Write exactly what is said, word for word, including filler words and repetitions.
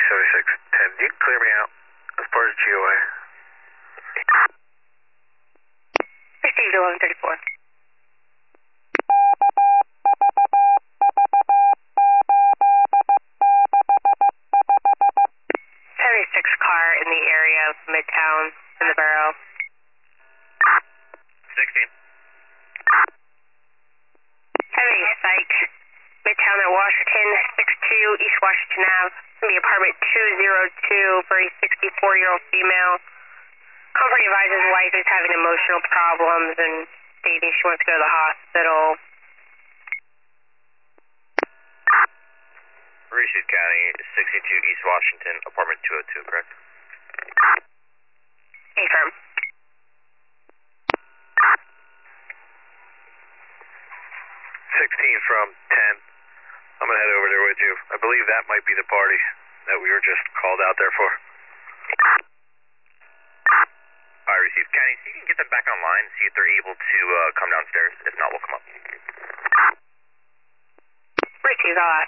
seventy-six ten. You can clear me out as part of G O A. Received eleven thirty-four. seventy-six car in the area of Midtown in the borough. sixteen. Heavy psych. Midtown at Washington, six two East Washington Avenue. From the apartment two oh two for a sixty-four-year-old female. Company advises wife is having emotional problems and stating she wants to go to the hospital. Richard County, sixty-two East Washington, apartment two oh two, correct? Affirm. sixteen from ten. I'm going to head over there with you. I believe that might be the party that we were just called out there for. I received. Kenny, so you can get them back online, see if they're able to uh, come downstairs. If not, we'll come up. Received, I'll ask.